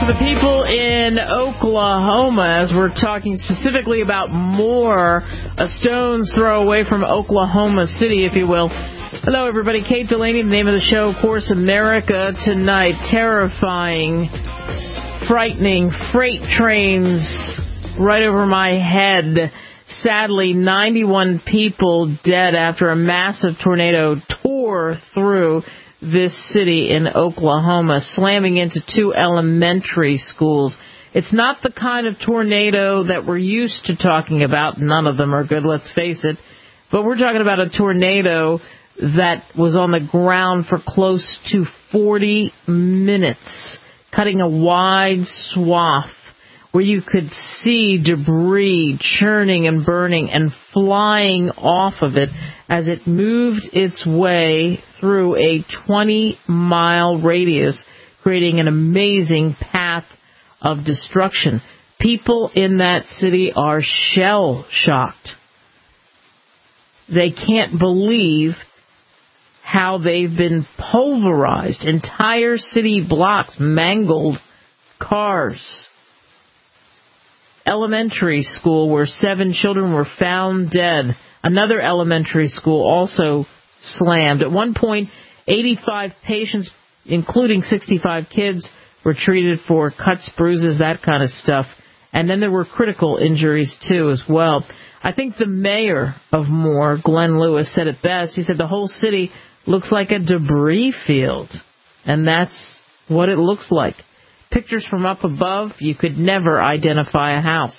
for the people in Oklahoma as we're talking specifically about more a stone's throw away from Oklahoma City, if you will. Hello, everybody. Kate Delaney, the name of the show, of course, America Tonight. Terrifying, frightening freight trains right over my head. Sadly, 91 people dead after a massive tornado tore through this city in Oklahoma, slamming into 2 elementary schools. It's not the kind of tornado that we're used to talking about. None of them are good, let's face it. But we're talking about a tornado that was on the ground for close to 40 minutes, cutting a wide swath where you could see debris churning and burning and flying off of it as it moved its way through a 20-mile radius, creating an amazing path of destruction. People in that city are shell-shocked. They can't believe how they've been pulverized. Entire city blocks mangled, cars. Elementary school where 7 children were found dead. Another elementary school also slammed. At one point, 85 patients, including 65 kids, were treated for cuts, bruises, that kind of stuff. And then there were critical injuries, too, as well. I think the mayor of Moore, Glenn Lewis, said it best. He said the whole city looks like a debris field. And that's what it looks like. Pictures from up above, you could never identify a house.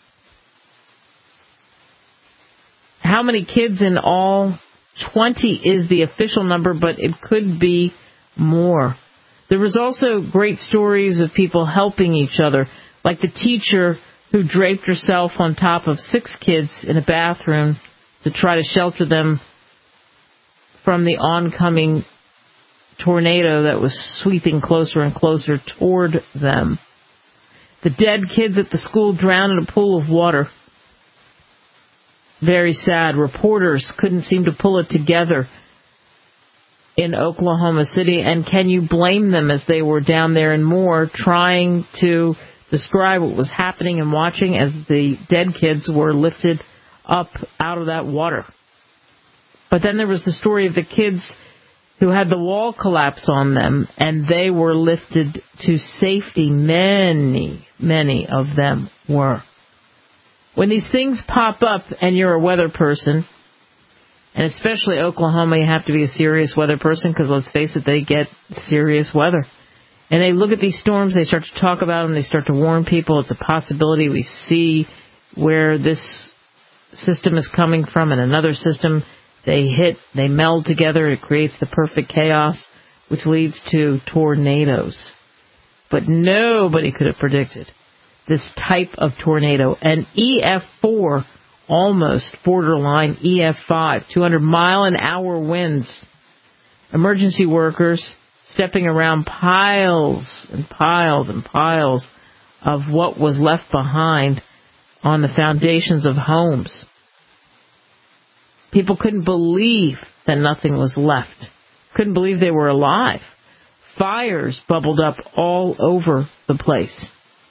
How many kids in all? 20 is the official number, but it could be more. There was also great stories of people helping each other, like the teacher who draped herself on top of 6 kids in a bathroom to try to shelter them from the oncoming tornado that was sweeping closer and closer toward them. The dead kids at the school drowned in a pool of water. Very sad. Reporters couldn't seem to pull it together in Oklahoma City, and can you blame them as they were down there in Moore trying to describe what was happening and watching as the dead kids were lifted up out of that water. But then there was the story of the kids who had the wall collapse on them, and they were lifted to safety. Many of them were. When these things pop up and you're a weather person, and especially Oklahoma, you have to be a serious weather person because, let's face it, they get serious weather. And they look at these storms, they start to talk about them, they start to warn people. It's a possibility. We see where this system is coming from and another system. They hit, they meld together, it creates the perfect chaos, which leads to tornadoes. But nobody could have predicted this type of tornado. An EF4, almost borderline EF5, 200-mile-an-hour winds. Emergency workers stepping around piles and piles and piles of what was left behind on the foundations of homes. People couldn't believe that nothing was left. Couldn't believe they were alive. Fires bubbled up all over the place.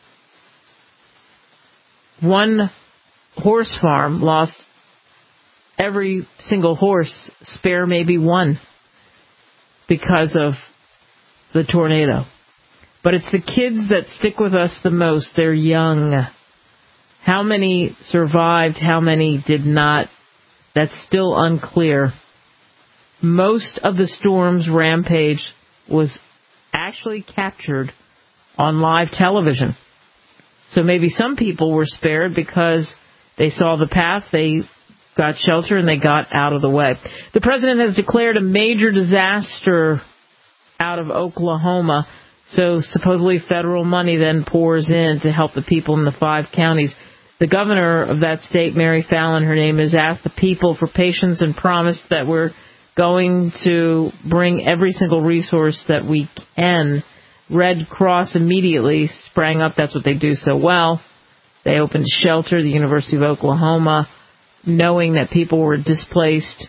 One horse farm lost every single horse, spare maybe one, because of the tornado. But it's the kids that stick with us the most. They're young. How many survived? How many did not? That's still unclear. Most of the storm's rampage was actually captured on live television. So maybe some people were spared because they saw the path, they got shelter, and they got out of the way. The president has declared a major disaster out of Oklahoma, so supposedly federal money then pours in to help the people in the 5 counties. The governor of that state, Mary Fallon, her name is, asked the people for patience and promised that we're going to bring every single resource that we can. Red Cross immediately sprang up. That's what they do so well. They opened shelter, the University of Oklahoma, knowing that people were displaced,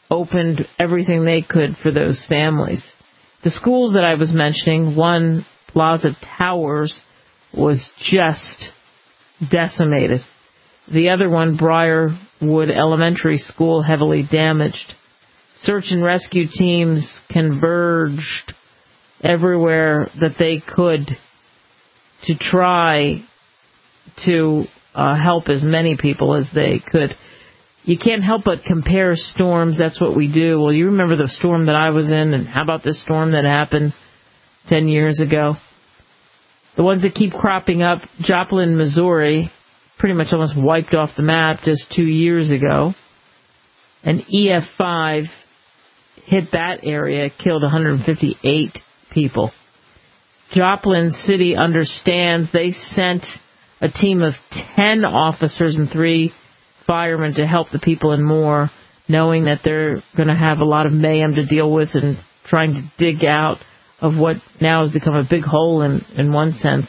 opened everything they could for those families. The schools that I was mentioning, one Plaza Towers was just decimated. The other one, Briarwood Elementary School, heavily damaged. Search and rescue teams converged everywhere that they could to try to help as many people as they could. You can't help but compare storms. That's what we do. Well, you remember the storm that I was in, and how about this storm that happened 10 years ago? The ones that keep cropping up, Joplin, Missouri, pretty much almost wiped off the map just 2 years ago. And EF5 hit that area, killed 158 people. Joplin City understands. They sent a team of 10 officers and 3 firemen to help the people in Moore, knowing that they're going to have a lot of mayhem to deal with and trying to dig out of what now has become a big hole in one sense.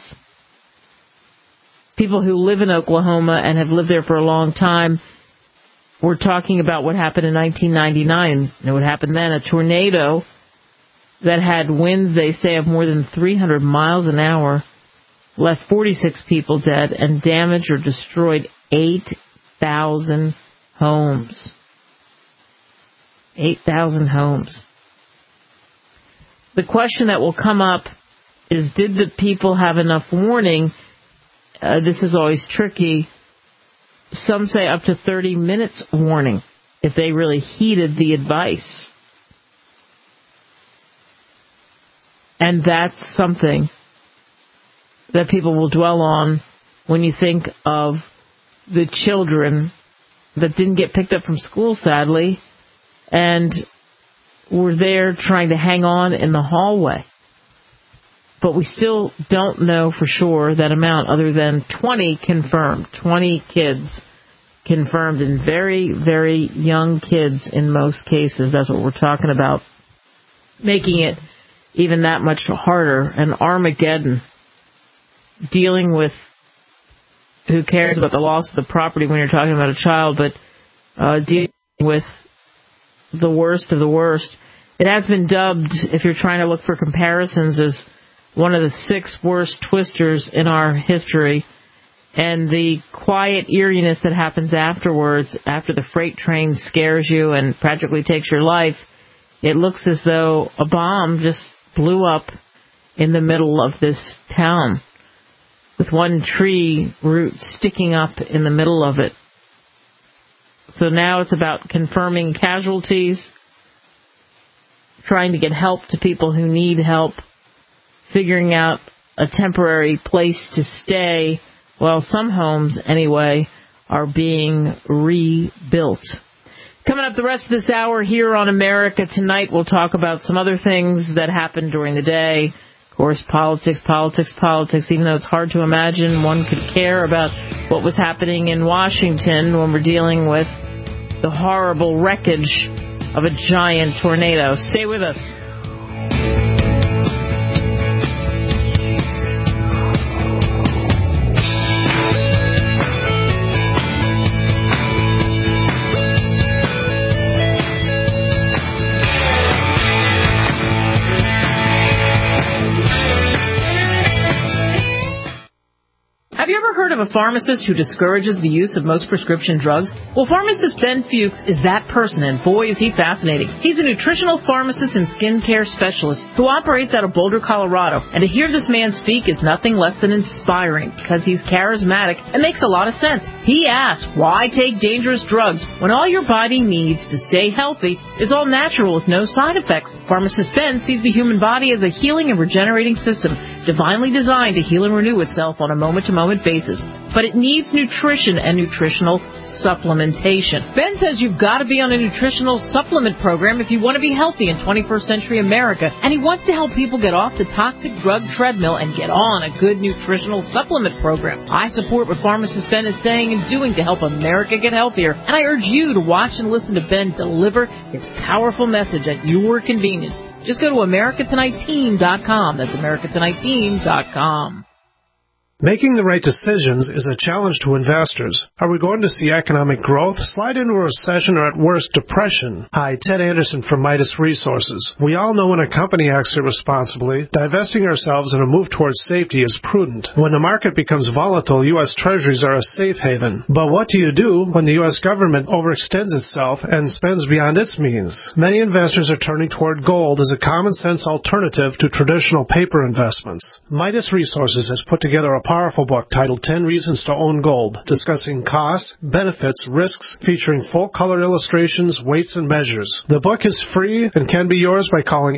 People who live in Oklahoma and have lived there for a long time were talking about what happened in 1999. And what happened then, a tornado that had winds, they say, of more than 300 miles an hour, left 46 people dead and damaged or destroyed 8,000 homes. 8,000 homes. The question that will come up is, did the people have enough warning? This is always tricky. Some say up to 30 minutes warning if they really heeded the advice. And that's something that people will dwell on when you think of the children that didn't get picked up from school, sadly, and were there trying to hang on in the hallway. But we still don't know for sure that amount, other than 20 confirmed, 20 kids confirmed, and very, very young kids in most cases. That's what we're talking about, making it even that much harder. And Armageddon, dealing with, who cares about the loss of the property when you're talking about a child, but dealing with the worst of the worst. It has been dubbed, if you're trying to look for comparisons, as one of the 6 worst twisters in our history. And the quiet eeriness that happens afterwards, after the freight train scares you and practically takes your life, it looks as though a bomb just blew up in the middle of this town, with one tree root sticking up in the middle of it. So now it's about confirming casualties, trying to get help to people who need help, figuring out a temporary place to stay, while some homes, anyway, are being rebuilt. Coming up the rest of this hour here on America Tonight, we'll talk about some other things that happened during the day. Of course, politics, even though it's hard to imagine one could care about what was happening in Washington when we're dealing with the horrible wreckage of a giant tornado. Stay with us. Have you ever heard of a pharmacist who discourages the use of most prescription drugs? Well, pharmacist Ben Fuchs is that person, and boy, is he fascinating. He's a nutritional pharmacist and skincare specialist who operates out of Boulder, Colorado. And to hear this man speak is nothing less than inspiring, because he's charismatic and makes a lot of sense. He asks, why take dangerous drugs when all your body needs to stay healthy is all natural with no side effects? Pharmacist Ben sees the human body as a healing and regenerating system, divinely designed to heal and renew itself on a moment-to-moment basis, but it needs nutrition and nutritional supplementation. Ben says you've got to be on a nutritional supplement program if you want to be healthy in 21st century America, and he wants to help people get off the toxic drug treadmill and get on a good nutritional supplement program. I support what pharmacist Ben is saying and doing to help America get healthier, and I urge you to watch and listen to Ben deliver his powerful message at your convenience. Just go to AmericaTonightTeam.com. That's AmericaTonightTeam.com. Making the right decisions is a challenge to investors. Are we going to see economic growth, slide into a recession, or at worst, depression? Hi, Ted Anderson from Midas Resources. We all know when a company acts irresponsibly, divesting ourselves in a move towards safety is prudent. When the market becomes volatile, U.S. Treasuries are a safe haven. But what do you do when the U.S. government overextends itself and spends beyond its means? Many investors are turning toward gold as a common-sense alternative to traditional paper investments. Midas Resources has put together a powerful book titled 10 Reasons to Own Gold, discussing costs, benefits, risks, featuring full-color illustrations, weights, and measures. The book is free and can be yours by calling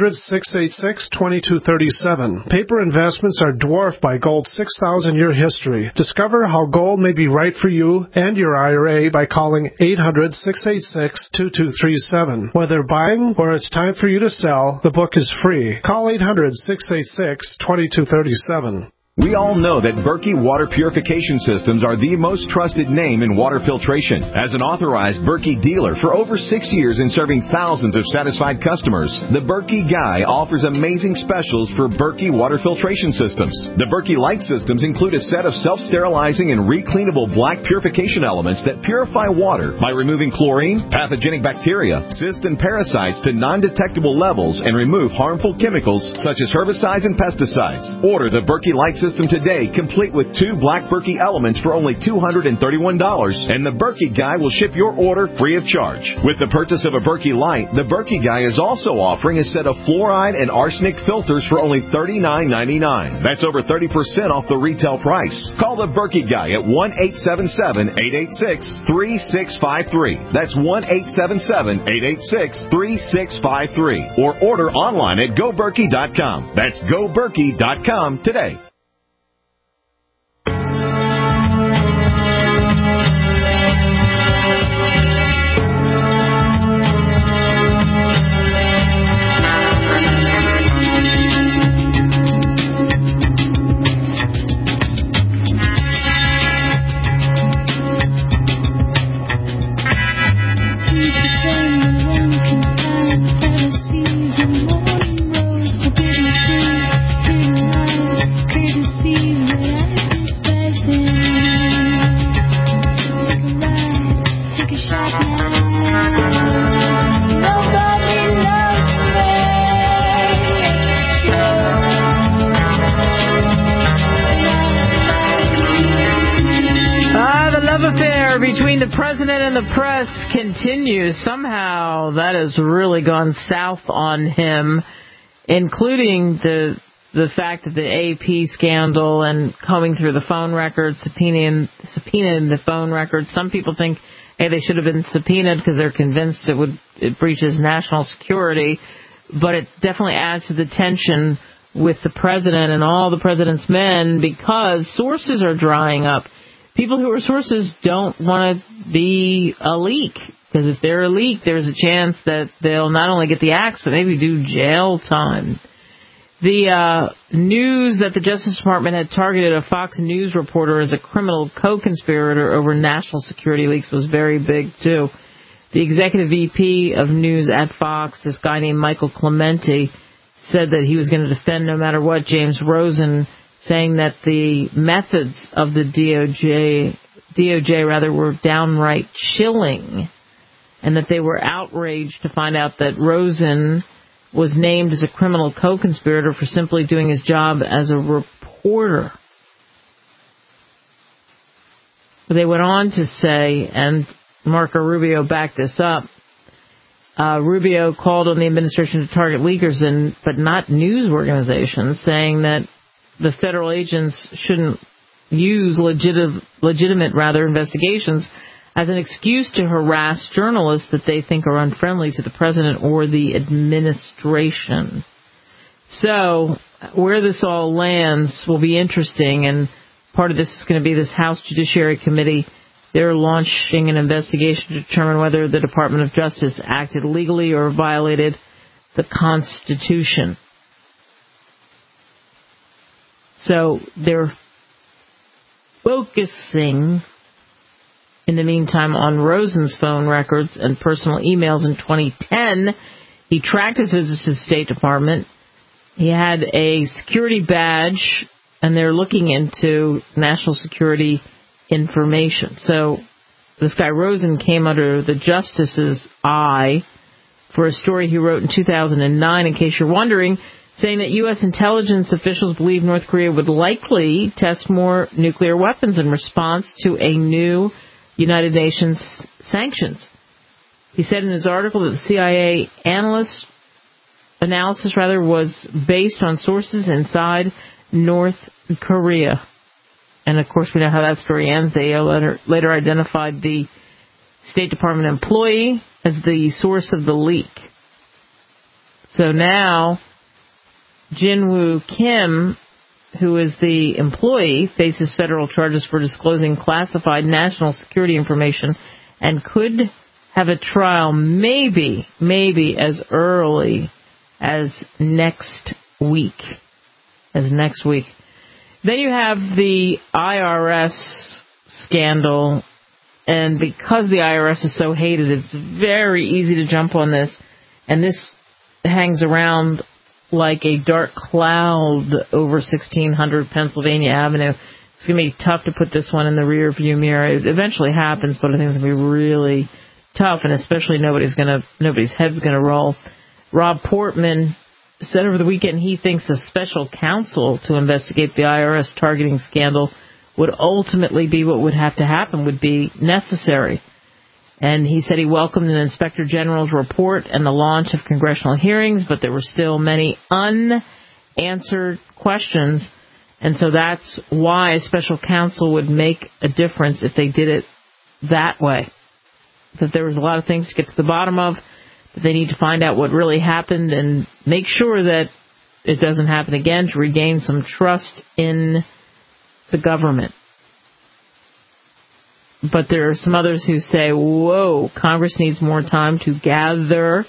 800-686-2237. Paper investments are dwarfed by gold's 6,000-year history. Discover how gold may be right for you and your IRA by calling 800-686-2237. Whether buying or it's time for you to sell, the book is free. Call 800-686-2237. We all know that Berkey Water Purification Systems are the most trusted name in water filtration. As an authorized Berkey dealer for over 6 years and serving thousands of satisfied customers, the Berkey Guy offers amazing specials for Berkey Water Filtration Systems. The Berkey Light Systems include a set of self-sterilizing and recleanable black purification elements that purify water by removing chlorine, pathogenic bacteria, cysts, and parasites to non-detectable levels and remove harmful chemicals such as herbicides and pesticides. Order the Berkey Light System today, complete with 2 black Berkey elements for only $231, and the Berkey Guy will ship your order free of charge. With the purchase of a Berkey Light, the Berkey Guy is also offering a set of fluoride and arsenic filters for only $39.99. That's over 30% off the retail price. Call the Berkey Guy at 1-877-886-3653. That's 1-877-886-3653. Or order online at GoBerkey.com. That's GoBerkey.com today. Between the president and the press continues. Somehow that has really gone south on him, including the fact of the AP scandal and combing through the phone records, subpoenaing the phone records. Some people think, hey, they should have been subpoenaed because they're convinced it breaches national security. But it definitely adds to the tension with the president and all the president's men because sources are drying up. People who are sources don't want to be a leak, because if they're a leak, there's a chance that they'll not only get the axe, but maybe do jail time. The news that the Justice Department had targeted a Fox News reporter as a criminal co-conspirator over national security leaks was very big, too. The executive VP of news at Fox, this guy named Michael Clementi, said that he was going to defend no matter what James Rosen, saying that the methods of the DOJ were downright chilling, and that they were outraged to find out that Rosen was named as a criminal co-conspirator for simply doing his job as a reporter. They went on to say, and Marco Rubio backed this up, Rubio called on the administration to target leakers, but not news organizations, saying that the federal agents shouldn't use legitimate investigations as an excuse to harass journalists that they think are unfriendly to the president or the administration. So where this all lands will be interesting, and part of this is going to be this House Judiciary Committee. They're launching an investigation to determine whether the Department of Justice acted legally or violated the Constitution. So they're focusing, in the meantime, on Rosen's phone records and personal emails. In 2010, he tracked his visits to the State Department. He had a security badge and they're looking into national security information. So this guy Rosen came under the Justice's eye for a story he wrote in 2009, in case you're wondering, saying that U.S. intelligence officials believe North Korea would likely test more nuclear weapons in response to a new United Nations sanctions. He said in his article that the CIA analysis was based on sources inside North Korea. And, of course, we know how that story ends. They later identified the State Department employee as the source of the leak. So now Jin-Woo Kim, who is the employee, faces federal charges for disclosing classified national security information and could have a trial maybe as early as next week. Then you have the IRS scandal, and because the IRS is so hated, it's very easy to jump on this, and this hangs around like a dark cloud over 1600 Pennsylvania Avenue. It's going to be tough to put this one in the rear view mirror. It eventually happens, but I think it's going to be really tough, and especially nobody's head's going to roll. Rob Portman said over the weekend he thinks a special counsel to investigate the IRS targeting scandal would ultimately be what would have to happen, would be necessary. And he said he welcomed an inspector general's report and the launch of congressional hearings, but there were still many unanswered questions. And so that's why a special counsel would make a difference if they did it that way. That there was a lot of things to get to the bottom of, that they need to find out what really happened and make sure that it doesn't happen again, to regain some trust in the government. But there are some others who say, whoa, Congress needs more time to gather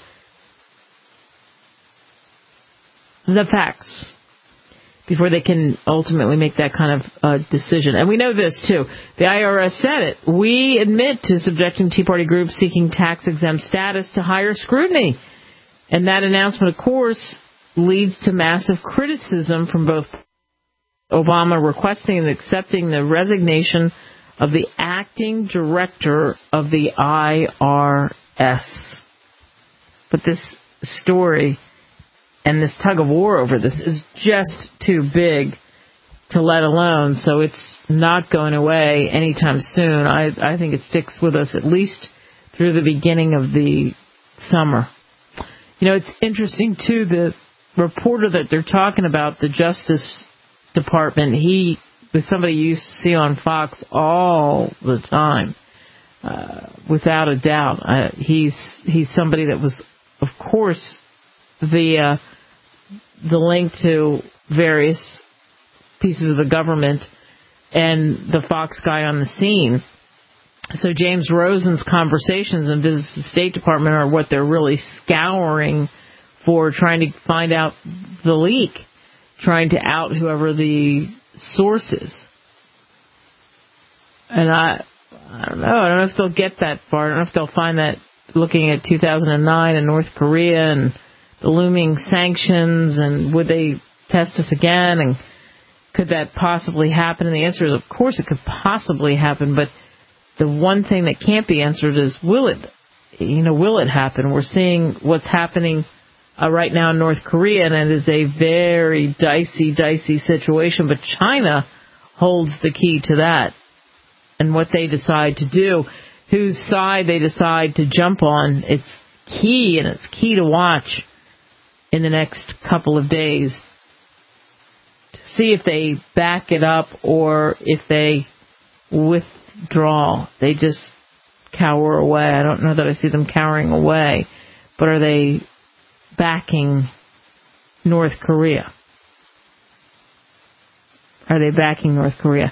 the facts before they can ultimately make that kind of decision. And we know this, too. The IRS said it. We admit to subjecting Tea Party groups seeking tax-exempt status to higher scrutiny. And that announcement, of course, leads to massive criticism from both Obama requesting and accepting the resignation of the acting director of the IRS. But this story and this tug of war over this is just too big to let alone, so it's not going away anytime soon. I think it sticks with us at least through the beginning of the summer. You know, it's interesting, too, the reporter that they're talking about, the Justice Department, he was somebody you used to see on Fox all the time, without a doubt. He's somebody that was, of course, the link to various pieces of the government and the Fox guy on the scene. So James Rosen's conversations in Business and State Department are what they're really scouring for, trying to find out the leak, trying to out whoever the source is. And I don't know if they'll get that far. I don't know if they'll find that looking at 2009 and North Korea and the looming sanctions, and would they test us again, and could that possibly happen? And the answer is, of course, it could possibly happen, but the one thing that can't be answered is, will it happen? We're seeing what's happening right now in North Korea, and it is a very dicey situation, but China holds the key to that. And what they decide to do, whose side they decide to jump on, it's key, and it's key to watch in the next couple of days to see if they back it up or if they withdraw. They just cower away. I don't know that I see them cowering away, but are they backing North Korea? Are they backing North Korea?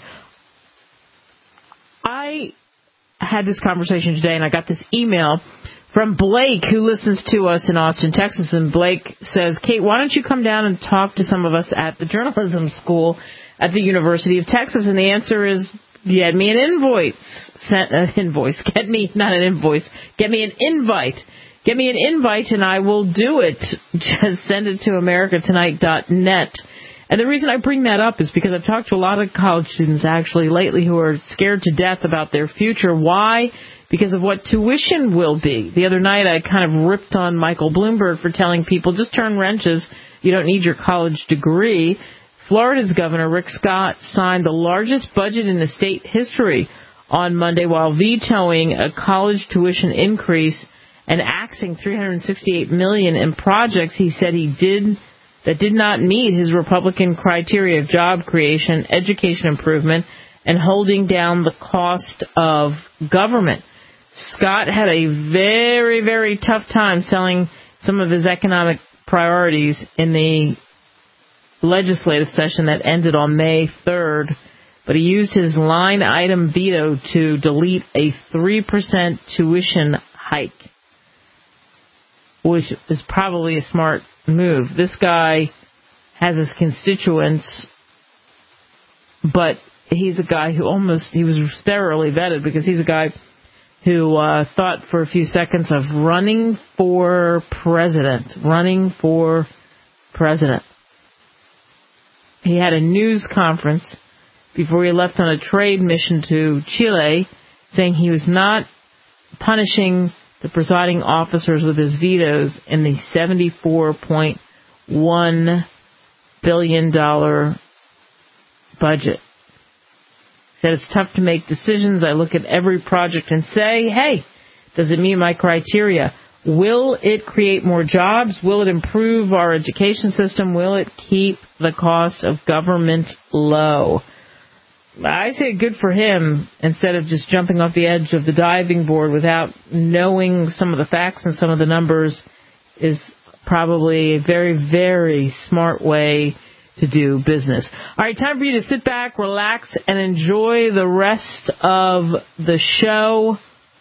I had this conversation today, and I got this email from Blake, who listens to us in Austin, Texas. And Blake says, Kate, why don't you come down and talk to some of us at the journalism school at the University of Texas? And the answer is, get me an invite. Get me an invite. Get me an invite, and I will do it. Just send it to americatonight.net. And the reason I bring that up is because I've talked to a lot of college students actually lately who are scared to death about their future. Why? Because of what tuition will be. The other night I kind of ripped on Michael Bloomberg for telling people, just turn wrenches. You don't need your college degree. Florida's Governor Rick Scott signed the largest budget in the state history on Monday while vetoing a college tuition increase and axing $368 million in projects he said that did not meet his Republican criteria of job creation, education improvement, and holding down the cost of government. Scott had a very, very tough time selling some of his economic priorities in the legislative session that ended on May 3rd, but he used his line item veto to delete a 3% tuition hike, which is probably a smart move. This guy has his constituents, but he's a guy who he was thoroughly vetted because he's a guy who thought for a few seconds of running for president. He had a news conference before he left on a trade mission to Chile, saying he was not punishing the presiding officers with his vetoes in the $74.1 billion budget. He said, it's tough to make decisions. I look at every project and say, hey, does it meet my criteria? Will it create more jobs? Will it improve our education system? Will it keep the cost of government low? I say good for him instead of just jumping off the edge of the diving board without knowing some of the facts and some of the numbers is probably a very, very smart way to do business. All right, time for you to sit back, relax, and enjoy the rest of the show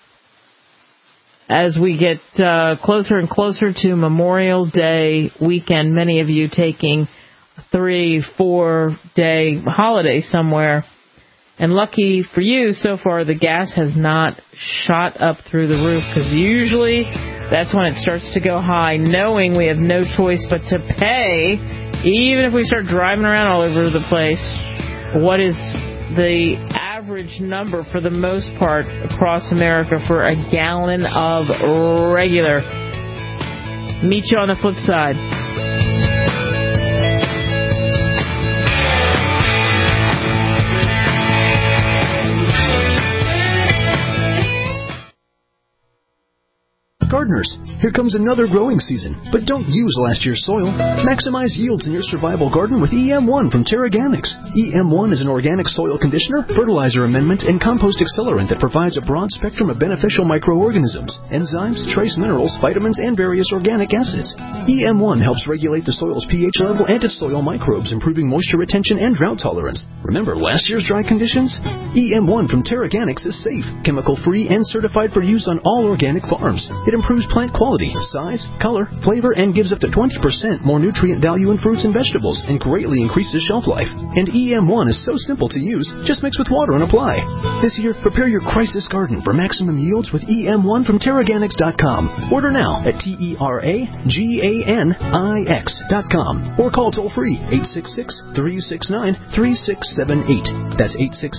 as we get closer and closer to Memorial Day weekend. Many of you taking a 3-4 day holiday somewhere. And lucky for you, so far the gas has not shot up through the roof, because usually that's when it starts to go high, knowing we have no choice but to pay, even if we start driving around all over the place. What is the average number for the most part across America for a gallon of regular? Meet you on the flip side. Gardeners, here comes another growing season, but don't use last year's soil. Maximize yields in your survival garden with EM1 from Terraganics. EM1 is an organic soil conditioner, fertilizer amendment, and compost accelerant that provides a broad spectrum of beneficial microorganisms, enzymes, trace minerals, vitamins, and various organic acids. EM1 helps regulate the soil's pH level and its soil microbes, improving moisture retention and drought tolerance. Remember last year's dry conditions? EM1 from Terraganics is safe, chemical-free, and certified for use on all organic farms. It improves plant quality, size, color, flavor, and gives up to 20% more nutrient value in fruits and vegetables and greatly increases shelf life. And EM1 is so simple to use, just mix with water and apply. This year, prepare your crisis garden for maximum yields with EM1 from Terraganics.com. Order now at TerraGanix.com or call toll-free 866-369-3678. That's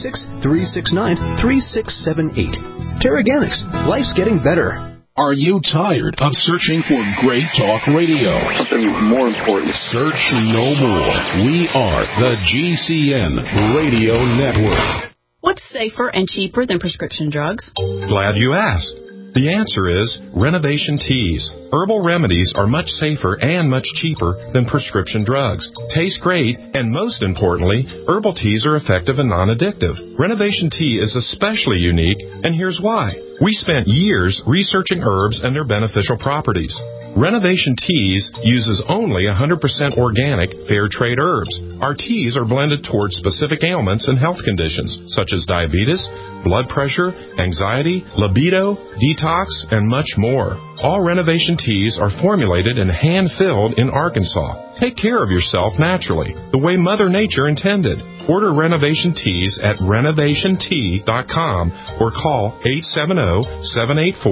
866-369-3678. Terraganics. Life's getting better. Are you tired of searching for great talk radio? Something more important. Search no more. We are the GCN Radio Network. What's safer and cheaper than prescription drugs? Glad you asked. The answer is Renovation Teas. Herbal remedies are much safer and much cheaper than prescription drugs. Taste great, and most importantly, herbal teas are effective and non-addictive. Renovation Tea is especially unique, and here's why. We spent years researching herbs and their beneficial properties. Renovation Teas uses only 100% organic, fair trade herbs. Our teas are blended towards specific ailments and health conditions, such as diabetes, blood pressure, anxiety, libido, detox, and much more. All Renovation Teas are formulated and hand-filled in Arkansas. Take care of yourself naturally, the way Mother Nature intended. Order Renovation Teas at renovationtea.com or call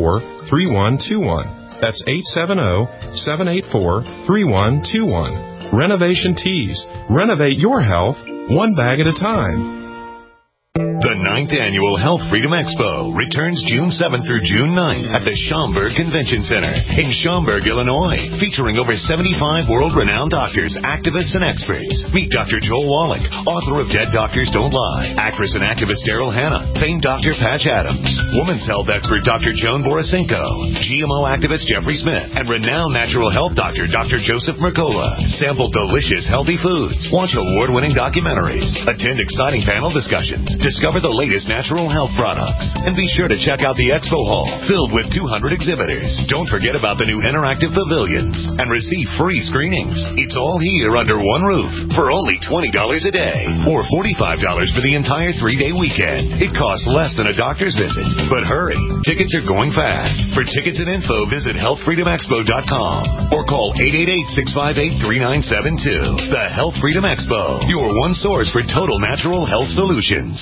870-784-3121. That's 870-784-3121. Renovation Teas. Renovate your health one bag at a time. The 9th Annual Health Freedom Expo returns June 7th through June 9th at the Schaumburg Convention Center in Schaumburg, Illinois, featuring over 75 world-renowned doctors, activists, and experts. Meet Dr. Joel Wallach, author of Dead Doctors Don't Lie, actress and activist Daryl Hannah, famed Dr. Patch Adams, women's health expert Dr. Joan Borisenko, GMO activist Jeffrey Smith, and renowned natural health doctor Dr. Joseph Mercola. Sample delicious, healthy foods. Watch award-winning documentaries. Attend exciting panel discussions. Discover the latest natural health products. And be sure to check out the expo hall, filled with 200 exhibitors. Don't forget about the new interactive pavilions and receive free screenings. It's all here under one roof for only $20 a day or $45 for the entire 3-day weekend. It costs less than a doctor's visit. But hurry, tickets are going fast. For tickets and info, visit healthfreedomexpo.com or call 888-658-3972. The Health Freedom Expo, your one source for total natural health solutions.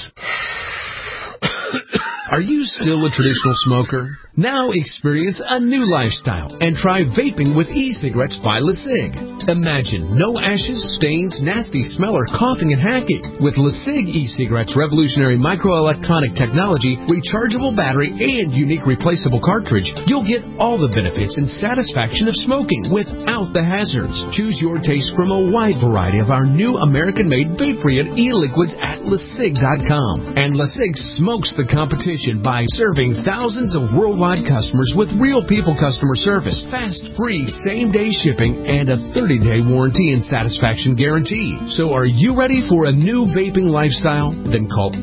Are you still a traditional smoker? Now experience a new lifestyle and try vaping with e-cigarettes by LeSig. Imagine no ashes, stains, nasty smell, or coughing and hacking. With LeSig e-cigarettes' revolutionary microelectronic technology, rechargeable battery, and unique replaceable cartridge, you'll get all the benefits and satisfaction of smoking without the hazards. Choose your taste from a wide variety of our new American-made vape-free e-liquids at LeSig.com. And LeSig smokes the competition by serving thousands of worldwide customers with real people customer service, fast, free, same-day shipping, and a 30-day warranty and satisfaction guarantee. So are you ready for a new vaping lifestyle? Then call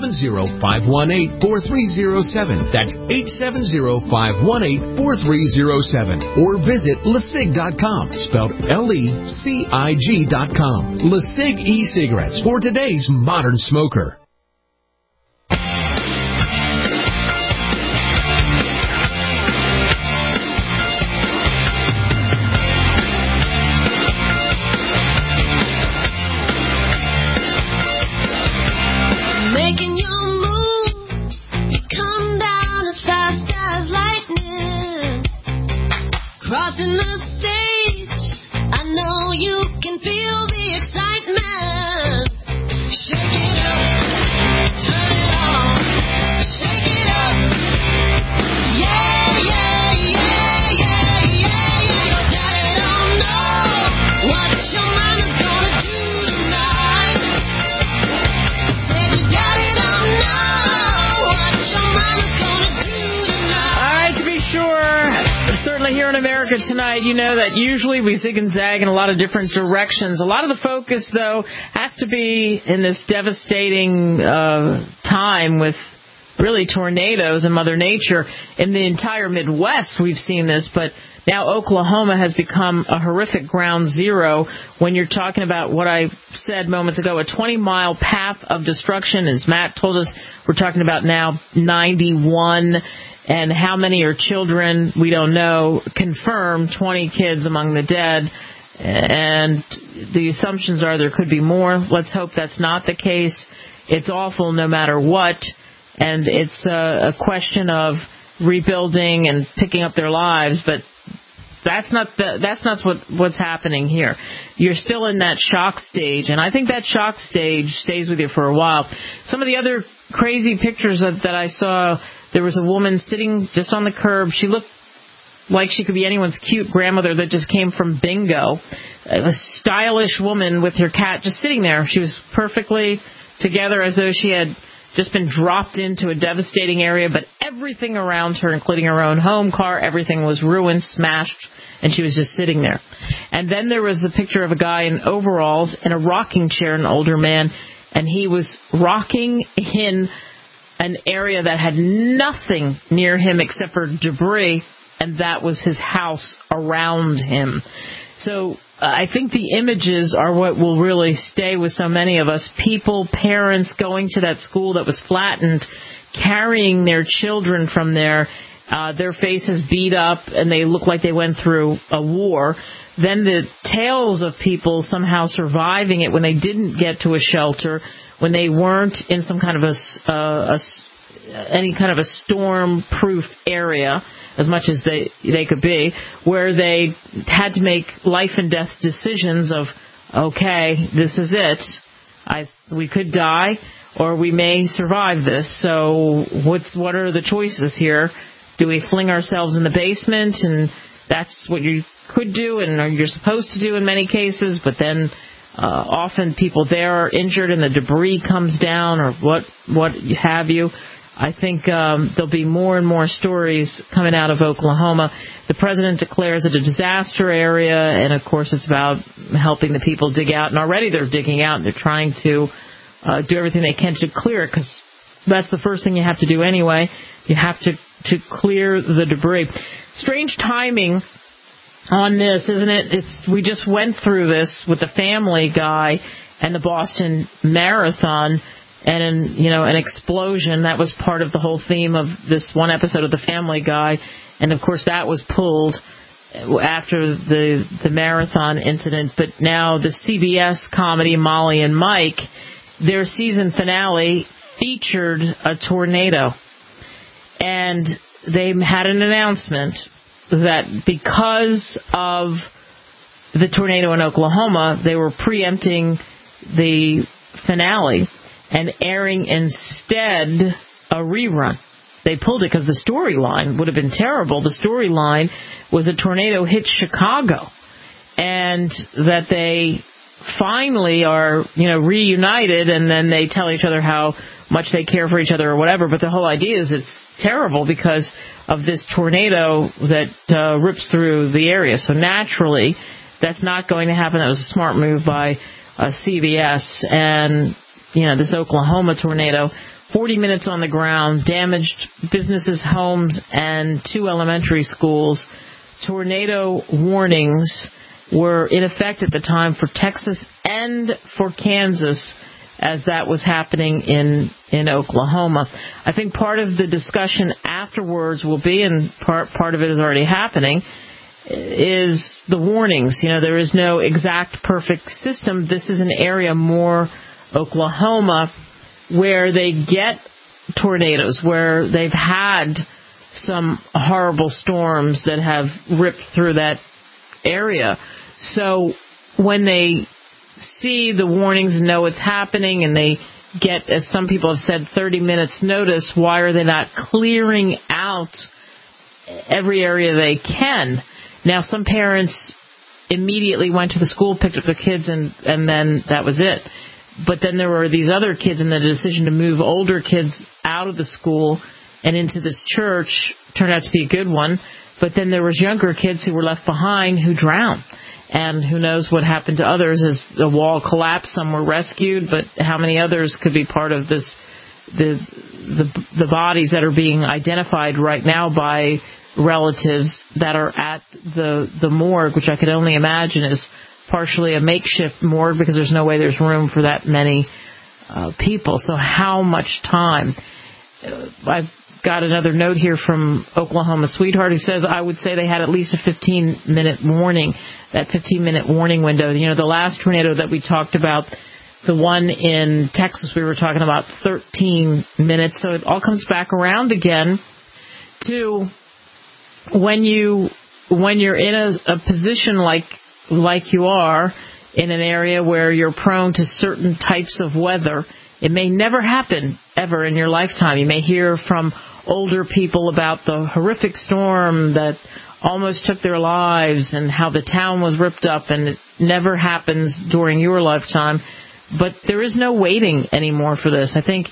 870-518-4307. That's 870-518-4307. Or visit LeSig.com, spelled LECIG.com. LeSig e-cigarettes for today's modern smoker. Crossing the stage, I know you can feel the excitement. Shake it up, turn it on, shake it up. Yeah, yeah, yeah, yeah, yeah. Your daddy don't know what your mama's gonna do tonight. Said your daddy don't know what your mama's gonna do tonight. All right, to be sure. Certainly here in America tonight, you know that usually we zig and zag in a lot of different directions. A lot of the focus, though, has to be in this devastating time with really tornadoes and Mother Nature. In the entire Midwest, we've seen this, but now Oklahoma has become a horrific ground zero when you're talking about what I said moments ago, a 20-mile path of destruction. As Matt told us, we're talking about now 91. And how many are children, we don't know. Confirmed 20 kids among the dead. And the assumptions are there could be more. Let's hope that's not the case. It's awful no matter what. And it's a question of rebuilding and picking up their lives. But that's not what's happening here. You're still in that shock stage. And I think that shock stage stays with you for a while. Some of the other crazy pictures that I saw, there was a woman sitting just on the curb. She looked like she could be anyone's cute grandmother that just came from bingo. A stylish woman with her cat just sitting there. She was perfectly together as though she had just been dropped into a devastating area, but everything around her, including her own home, car, everything was ruined, smashed, and she was just sitting there. And then there was the picture of a guy in overalls in a rocking chair, an older man, and he was rocking in an area that had nothing near him except for debris, and that was his house around him. So I think the images are what will really stay with so many of us. People, parents going to that school that was flattened, carrying their children from there. Their faces beat up, and they look like they went through a war. Then the tales of people somehow surviving it when they didn't get to a shelter, when they weren't in some kind of a any kind of a storm-proof area as much as they could be, where they had to make life and death decisions of, okay, this is it. We could die, or we may survive this. So what are the choices here? Do we fling ourselves in the basement, and that's what you could do and you're supposed to do in many cases, but then often people there are injured and the debris comes down, or what have you. I think there'll be more and more stories coming out of Oklahoma. The president declares it a disaster area, and of course it's about helping the people dig out. And already they're digging out, and they're trying to do everything they can to clear it, because that's the first thing you have to do anyway. You have to clear the debris. Strange timing on this, isn't it? We just went through this with the Family Guy and the Boston Marathon, and an explosion. That was part of the whole theme of this one episode of the Family Guy, and of course that was pulled after the marathon incident. But now the CBS comedy Molly and Mike, their season finale featured a tornado, and they had an announcement that because of the tornado in Oklahoma, they were preempting the finale and airing instead a rerun. They pulled it because the storyline would have been terrible. The storyline was a tornado hit Chicago, and that they finally are, reunited, and then they tell each other how much they care for each other or whatever. But the whole idea is it's terrible because of this tornado that rips through the area. So naturally, that's not going to happen. That was a smart move by CBS. And this Oklahoma tornado, 40 minutes on the ground, damaged businesses, homes, and 2 elementary schools. Tornado warnings were in effect at the time for Texas and for Kansas as that was happening in Oklahoma. I think part of the discussion afterwards will be, and part of it is already happening, is the warnings. There is no exact perfect system. This is an area more Oklahoma where they get tornadoes, where they've had some horrible storms that have ripped through that area. So when they see the warnings and know what's happening, and they get, as some people have said, 30 minutes notice, why are they not clearing out every area they can? Now, some parents immediately went to the school, picked up their kids, and then that was it. But then there were these other kids, and the decision to move older kids out of the school and into this church turned out to be a good one. But then there was younger kids who were left behind who drowned. And who knows what happened to others as the wall collapsed. Some were rescued, but how many others could be part of this, the bodies that are being identified right now by relatives that are at the morgue, which I could only imagine is partially a makeshift morgue because there's no way there's room for that many people. So how much time? I've got another note here from Oklahoma Sweetheart who says, I would say they had at least a 15-minute warning, that 15-minute warning window. The last tornado that we talked about, the one in Texas, we were talking about 13 minutes. So it all comes back around again to when you're in a position like you are in an area where you're prone to certain types of weather. It may never happen ever in your lifetime. You may hear from older people about the horrific storm that almost took their lives and how the town was ripped up, and it never happens during your lifetime. But there is no waiting anymore for this. I think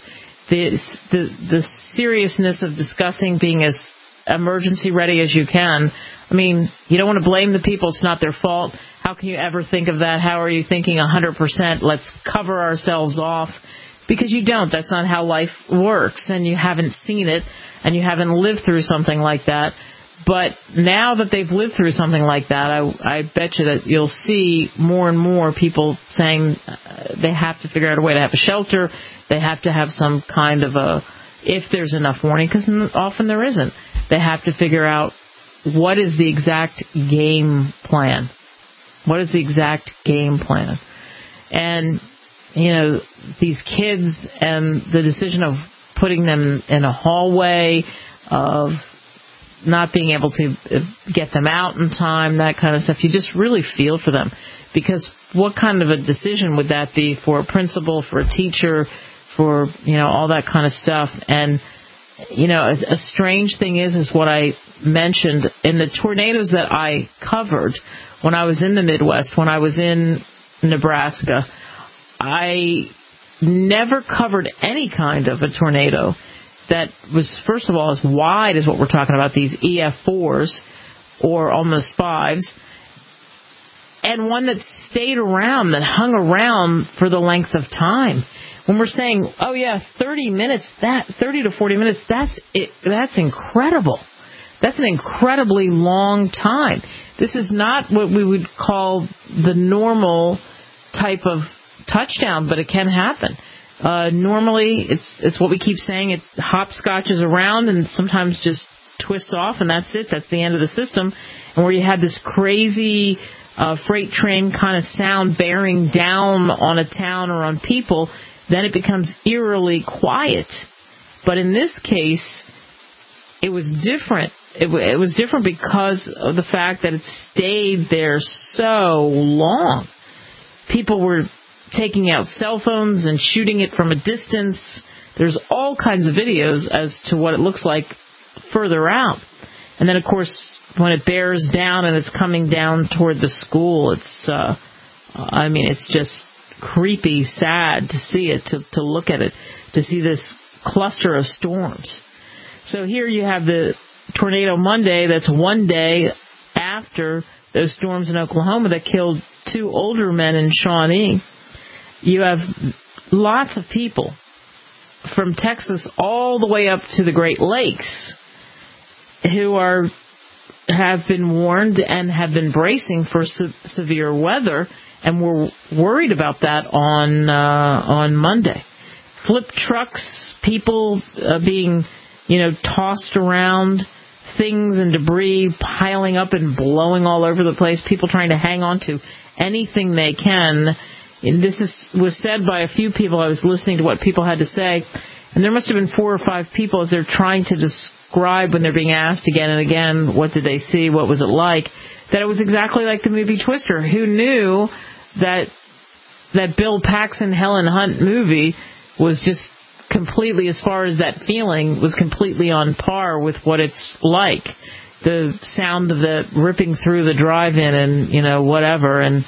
the seriousness of discussing being as emergency ready as you can. I mean, you don't want to blame the people. It's not their fault. How can you ever think of that? How are you thinking 100%? Let's cover ourselves off. Because you don't. That's not how life works, and you haven't seen it, and you haven't lived through something like that. But now that they've lived through something like that, I bet you that you'll see more and more people saying they have to figure out a way to have a shelter. They have to have some kind of if there's enough warning, because often there isn't. They have to figure out what is the exact game plan. What is the exact game plan? And these kids and the decision of putting them in a hallway, of not being able to get them out in time, that kind of stuff. You just really feel for them, because what kind of a decision would that be for a principal, for a teacher, for, all that kind of stuff. And, a strange thing is what I mentioned in the tornadoes that I covered when I was in the Midwest, when I was in Nebraska, I never covered any kind of a tornado that was, first of all, as wide as what we're talking about, these EF4s or almost 5s, and one that stayed around, that hung around for the length of time. When we're saying, 30 minutes, 30 to 40 minutes, that's incredible. That's an incredibly long time. This is not what we would call the normal type of touchdown, but it can happen. Normally, it's what we keep saying, it hopscotches around and sometimes just twists off, and that's it. That's the end of the system. And where you had this crazy freight train kind of sound bearing down on a town or on people, then it becomes eerily quiet. But in this case, it was different. It was different because of the fact that it stayed there so long. People were taking out cell phones and shooting it from a distance. There's all kinds of videos as to what it looks like further out. And then, of course, when it bears down and it's coming down toward the school, it's just creepy, sad to see it, to look at it, to see this cluster of storms. So here you have the Tornado Monday. That's one day after those storms in Oklahoma that killed 2 older men in Shawnee. You have lots of people from Texas all the way up to the Great Lakes who have been warned and have been bracing for severe weather, and were worried about that on Monday. Flip trucks, people being tossed around, things and debris piling up and blowing all over the place, people trying to hang on to anything they can. And this was said by a few people. I was listening to what people had to say, and there must have been 4 or 5 people as they're trying to describe, when they're being asked again and again, what did they see, what was it like, that it was exactly like the movie Twister. Who knew that Bill Paxton, Helen Hunt movie was just completely, as far as that feeling, was completely on par with what it's like. The sound of the ripping through the drive-in and, whatever. And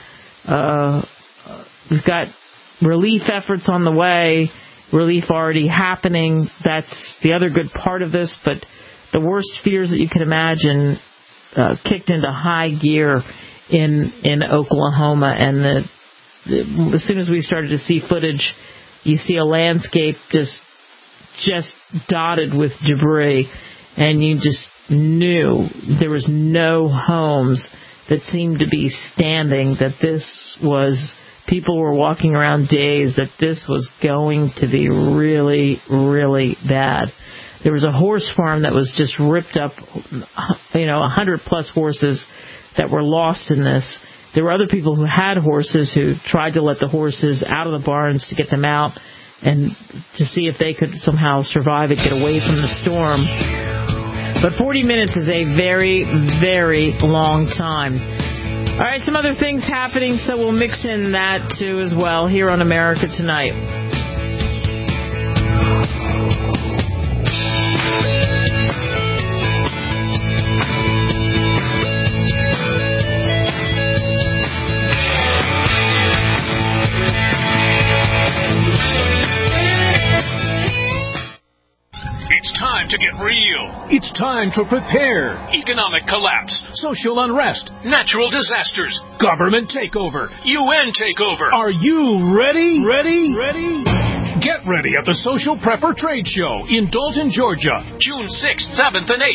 we've got relief efforts on the way, relief already happening. That's the other good part of this. But the worst fears that you can imagine kicked into high gear in Oklahoma. And as soon as we started to see footage, you see a landscape just dotted with debris, and you just knew there was no homes that seemed to be standing, that this was, people were walking around dazed, that this was going to be really, really bad. There was a horse farm that was just ripped up, 100 plus horses that were lost in this. There were other people who had horses who tried to let the horses out of the barns to get them out and to see if they could somehow survive and get away from the storm. But 40 minutes is a very, very long time. All right, some other things happening, so we'll mix in that too as well here on America Tonight. To get real. It's time to prepare. Economic collapse, social unrest, natural disasters, government takeover, UN takeover. Are you ready? Ready? Get ready at the Social Prepper Trade Show in Dalton, Georgia, June 6th, 7th, and 8th.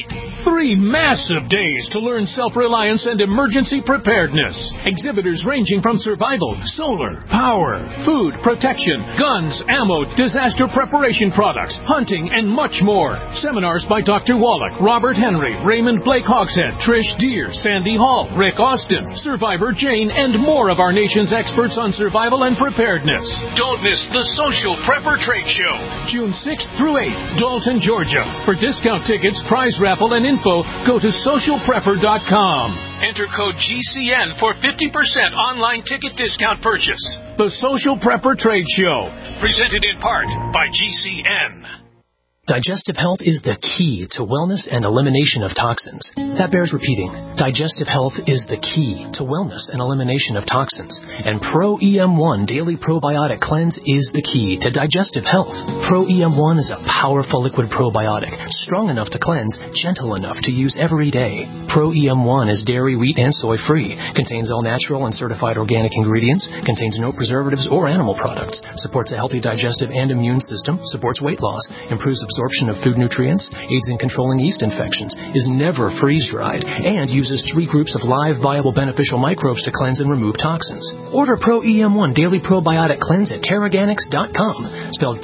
3 massive days to learn self-reliance and emergency preparedness. Exhibitors ranging from survival, solar, power, food, protection, guns, ammo, disaster preparation products, hunting, and much more. Seminars by Dr. Wallach, Robert Henry, Raymond Blake Hogshead, Trish Deere, Sandy Hall, Rick Austin, Survivor Jane, and more of our nation's experts on survival and preparedness. Don't miss the Social Prepper Trade Show, June 6th through 8th, Dalton, Georgia. For discount tickets, prize raffle, and info, go to socialprepper.com. Enter code GCN for 50% online ticket discount purchase. The Social Prepper Trade Show, presented in part by GCN. Digestive health is the key to wellness and elimination of toxins. That bears repeating. Digestive health is the key to wellness and elimination of toxins. And Pro EM1 Daily Probiotic Cleanse is the key to digestive health. Pro EM1 is a powerful liquid probiotic, strong enough to cleanse, gentle enough to use every day. Pro EM1 is dairy, wheat, and soy free, contains all natural and certified organic ingredients, contains no preservatives or animal products, supports a healthy digestive and immune system, supports weight loss, improves absorption of food nutrients, aids in controlling yeast infections, is never freeze-dried, and uses 3 groups of live, viable, beneficial microbes to cleanse and remove toxins. Order Pro EM1 Daily Probiotic Cleanse at Terraganics.com, spelled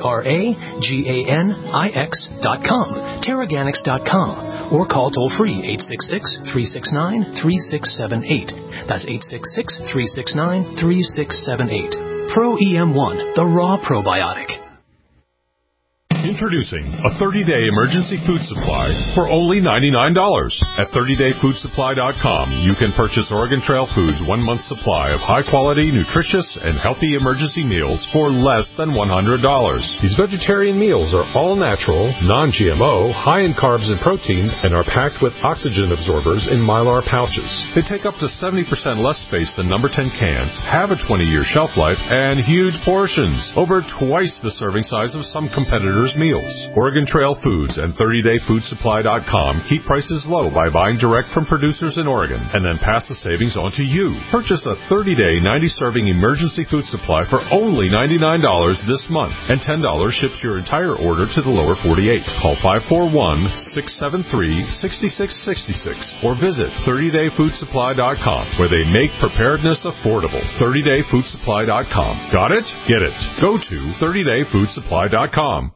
TerraGanix.com, Terraganics.com, or call toll-free 866-369-3678. That's 866-369-3678. Pro EM1, the raw probiotic. Introducing a 30-day emergency food supply for only $99. At 30dayfoodsupply.com, you can purchase Oregon Trail Foods' 1-month supply of high-quality, nutritious, and healthy emergency meals for less than $100. These vegetarian meals are all natural, non-GMO, high in carbs and protein, and are packed with oxygen absorbers in Mylar pouches. They take up to 70% less space than number 10 cans, have a 20-year shelf life, and huge portions, over twice the serving size of some competitors' meals. Oregon Trail Foods and 30dayfoodsupply.com keep prices low by buying direct from producers in Oregon and then pass the savings on to you. Purchase a 30-day, 90-serving emergency food supply for only $99 this month, and $10 ships your entire order to the lower 48. Call 541-673-6666 or visit 30dayfoodsupply.com, where they make preparedness affordable. 30dayfoodsupply.com. Got it? Get it. Go to 30dayfoodsupply.com.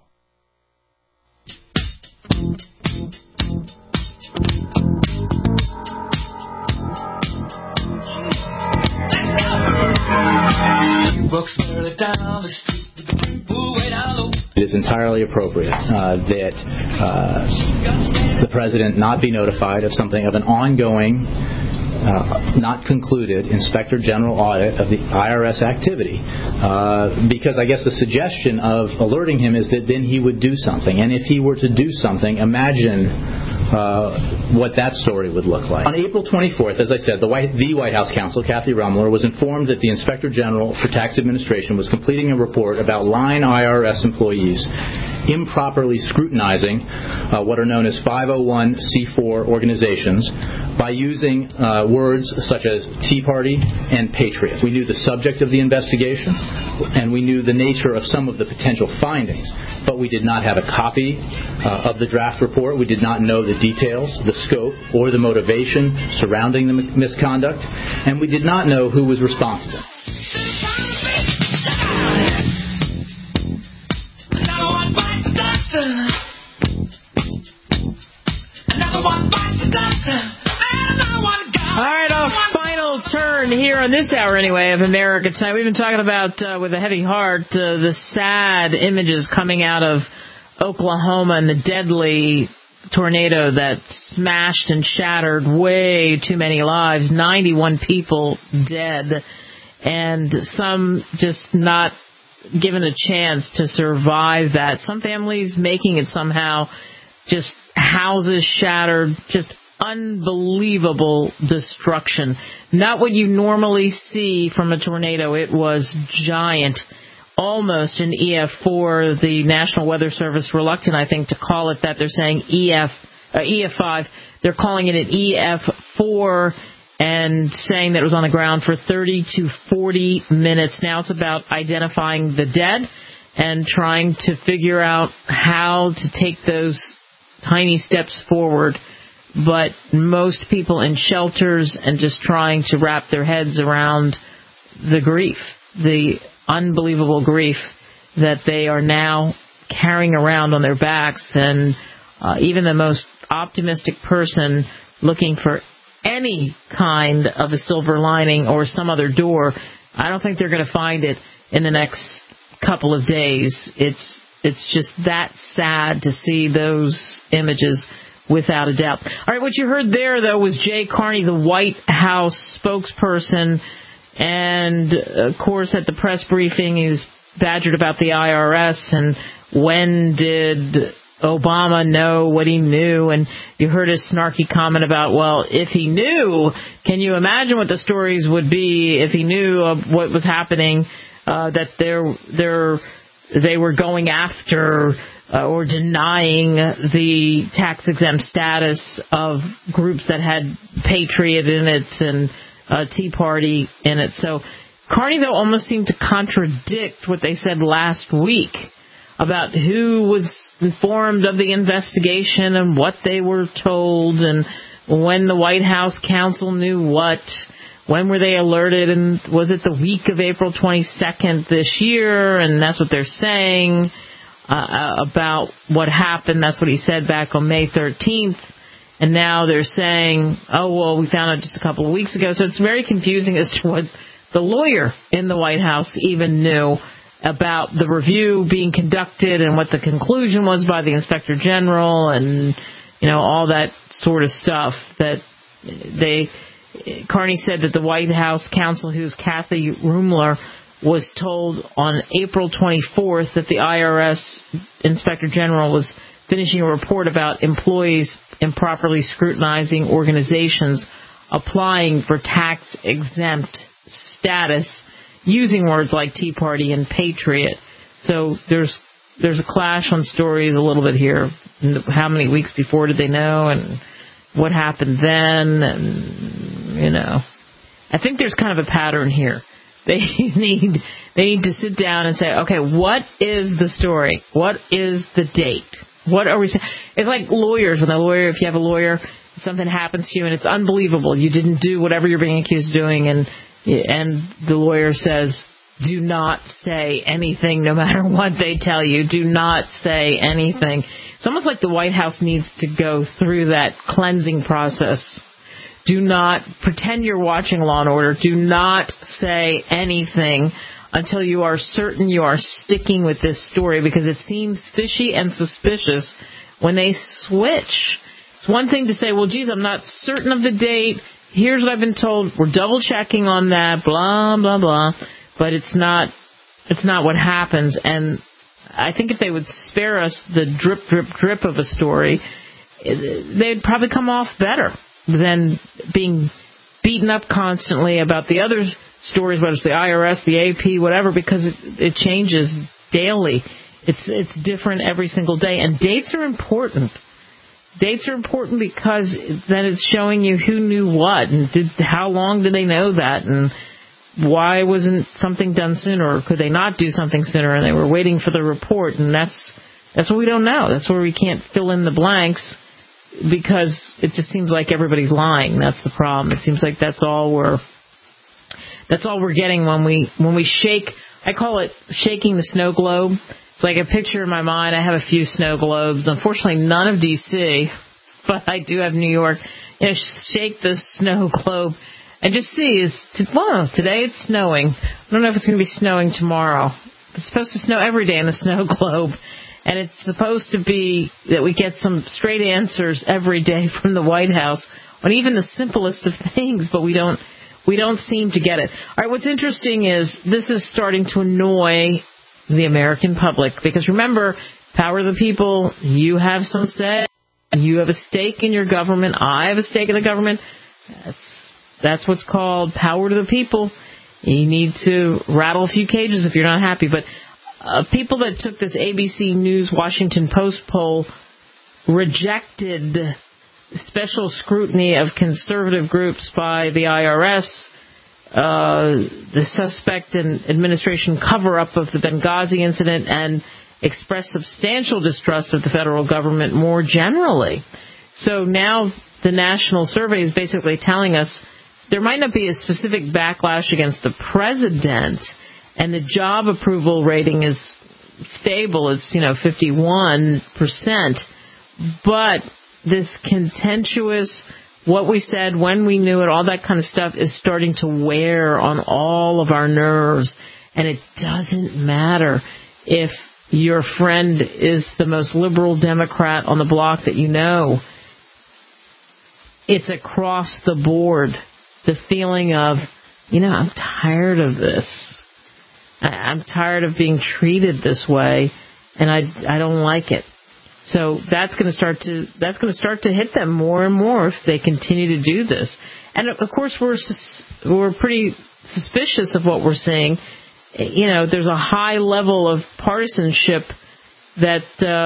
It is entirely appropriate that the President not be notified of something of an ongoing, not concluded Inspector General audit of the IRS activity, because I guess the suggestion of alerting him is that then he would do something. And if he were to do something, imagine what that story would look like. On April 24th, as I said, the White House counsel, Kathy Rumler, was informed that the Inspector General for Tax Administration was completing a report about line IRS employees improperly scrutinizing what are known as 501c4 organizations by using words such as Tea Party and Patriot. We knew the subject of the investigation, and we knew the nature of some of the potential findings, but we did not have a copy of the draft report. We did not know the details, the scope, or the motivation surrounding the misconduct, and we did not know who was responsible. All right, our final turn here on this hour, anyway, of America Tonight. We've been talking about, with a heavy heart, the sad images coming out of Oklahoma and the deadly tornado that smashed and shattered way too many lives, 91 people dead, and some just not given a chance to survive that. Some families making it somehow, just houses shattered, just unbelievable destruction. Not what you normally see from a tornado. It was giant, almost an EF4. The National Weather Service reluctant, I think, to call it that. They're saying EF5. They're calling it an EF4 and saying that it was on the ground for 30 to 40 minutes. Now it's about identifying the dead and trying to figure out how to take those tiny steps forward but most people in shelters and just trying to wrap their heads around the grief, the unbelievable grief that they are now carrying around on their backs. And even the most optimistic person looking for any kind of a silver lining or some other door, I don't think they're going to find it in the next couple of days. It's just that sad to see those images, without a doubt. All right, what you heard there, though, was Jay Carney, the White House spokesperson. And, of course, at the press briefing, he was badgered about the IRS and when did Obama know what he knew. And you heard his snarky comment about, well, if he knew, can you imagine what the stories would be if he knew of what was happening, that they were going after or denying the tax-exempt status of groups that had Patriot in it and Tea Party in it. So Carney, though, almost seemed to contradict what they said last week about who was informed of the investigation and what they were told and when the White House counsel knew what. When were they alerted, and was it the week of April 22nd this year? And that's what they're saying about what happened. That's what he said back on May 13th. And now they're saying, oh, well, we found out just a couple of weeks ago. So it's very confusing as to what the lawyer in the White House even knew about the review being conducted and what the conclusion was by the Inspector General and, you know, all that sort of stuff that Carney said that the White House counsel, who's Kathy Rumler, was told on April 24th that the IRS Inspector General was finishing a report about employees improperly scrutinizing organizations applying for tax-exempt status using words like Tea Party and Patriot. So there's a clash on stories a little bit here. How many weeks before did they know, and what happened then? And, you know, I think there's kind of a pattern here. They need to sit down and say, okay, what is the story? What is the date? What are we saying? It's like lawyers. If you have a lawyer, something happens to you and it's unbelievable. You didn't do whatever you're being accused of doing, and the lawyer says, do not say anything no matter what they tell you. Do not say anything. It's almost like the White House needs to go through that cleansing process. Do not pretend you're watching Law and Order. Do not say anything until you are certain you are sticking with this story, because it seems fishy and suspicious when they switch. It's one thing to say, well, geez, I'm not certain of the date. Here's what I've been told. We're double checking on that, blah, blah, blah. But it's not what happens. And I think if they would spare us the drip, drip, drip of a story, they'd probably come off better than being beaten up constantly about the other stories, whether it's the IRS, the AP, whatever, because it changes daily. It's different every single day. And dates are important. Dates are important because then it's showing you who knew what and how long did they know that, and why wasn't something done sooner, or could they not do something sooner and they were waiting for the report. And that's what we don't know. That's where we can't fill in the blanks, because it just seems like everybody's lying. That's the problem. It seems like that's all we're getting when we shake. I call it shaking the snow globe. It's like a picture in my mind. I have a few snow globes. Unfortunately, none of D.C., but I do have New York. You know, shake the snow globe and just see, today it's snowing. I don't know if it's going to be snowing tomorrow. It's supposed to snow every day in the snow globe. And it's supposed to be that we get some straight answers every day from the White House on even the simplest of things, but we don't seem to get it. All right, what's interesting is this is starting to annoy the American public, because remember, power of the people, you have some say, you have a stake in your government, I have a stake in the government. That's what's called power to the people. You need to rattle a few cages if you're not happy. But people that took this ABC News Washington Post poll rejected special scrutiny of conservative groups by the IRS, the suspect and administration cover-up of the Benghazi incident, and expressed substantial distrust of the federal government more generally. So now the national survey is basically telling us there might not be a specific backlash against the president, and the job approval rating is stable. It's, 51%. But this contentious, what we said, when we knew it, all that kind of stuff is starting to wear on all of our nerves. And it doesn't matter if your friend is the most liberal Democrat on the block that you know. It's across the board. The feeling of, I'm tired of this. I'm tired of being treated this way, and I don't like it. So that's going to start to hit them more and more if they continue to do this. And of course, we're pretty suspicious of what we're seeing. There's a high level of partisanship that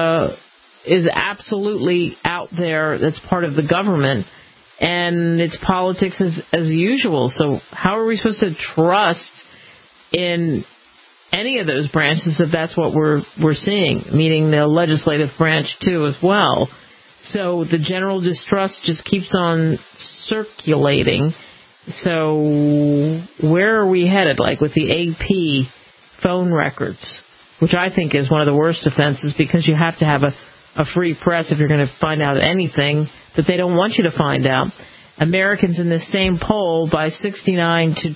is absolutely out there. That's part of the government. And it's politics as usual. So how are we supposed to trust in any of those branches if that's what we're seeing, meaning the legislative branch too as well? So the general distrust just keeps on circulating. So where are we headed? Like with the AP phone records, which I think is one of the worst offenses, because you have to have a free press if you're going to find out anything that they don't want you to find out. Americans in this same poll, by 69 to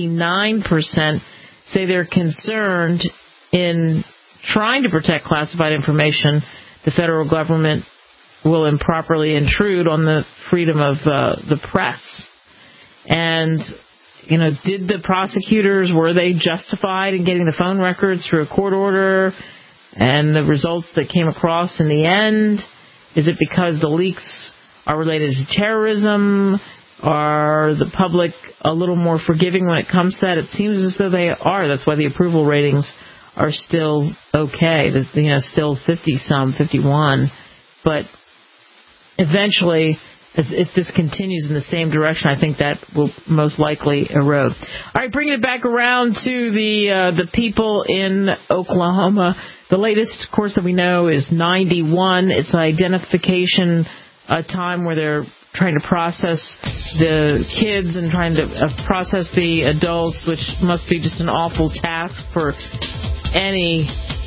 29%, say they're concerned in trying to protect classified information. The federal government will improperly intrude on the freedom of the press. And, did the prosecutors, were they justified in getting the phone records through a court order? And the results that came across in the end, is it because the leaks are related to terrorism? Are the public a little more forgiving when it comes to that? It seems as though they are. That's why the approval ratings are still okay. Still 50-some, 51. But eventually, if this continues in the same direction, I think that will most likely erode. All right, bringing it back around to the people in Oklahoma. The latest, of course, that we know is 91. It's identification time where they're trying to process the kids and trying to process the adults, which must be just an awful task for any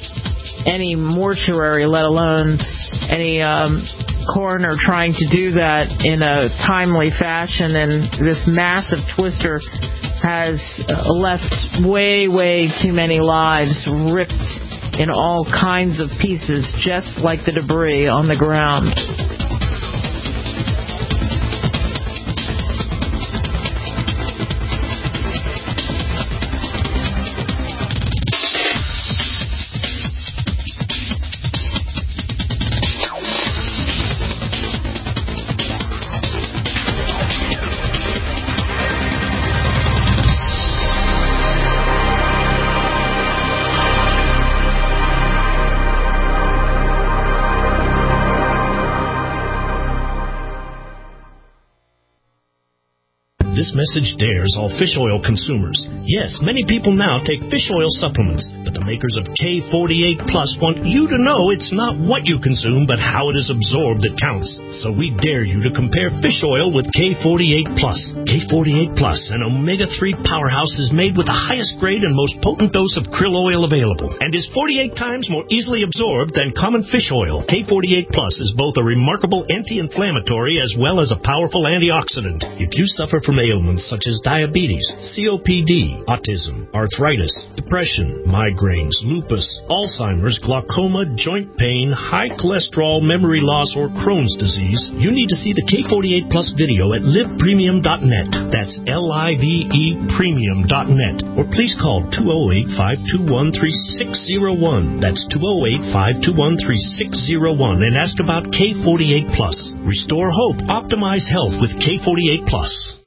mortuary, let alone any coroner trying to do that in a timely fashion. And this massive twister has left way, way too many lives ripped in all kinds of pieces, just like the debris on the ground. This message dares all fish oil consumers. Yes, many people now take fish oil supplements, but the makers of K48 Plus want you to know it's not what you consume, but how it is absorbed that counts. So we dare you to compare fish oil with K48 Plus. K48 Plus, an omega-3 powerhouse, is made with the highest grade and most potent dose of krill oil available, and is 48 times more easily absorbed than common fish oil. K48 Plus is both a remarkable anti-inflammatory as well as a powerful antioxidant. If you suffer from ailments such as diabetes, COPD, autism, arthritis, depression, migraines, lupus, Alzheimer's, glaucoma, joint pain, high cholesterol, memory loss, or Crohn's disease, you need to see the K48 Plus video at livepremium.net. That's LIVE premium.net. Or please call 208-521-3601. That's 208-521-3601 and ask about K48 Plus. Restore hope, optimize health with K48 Plus.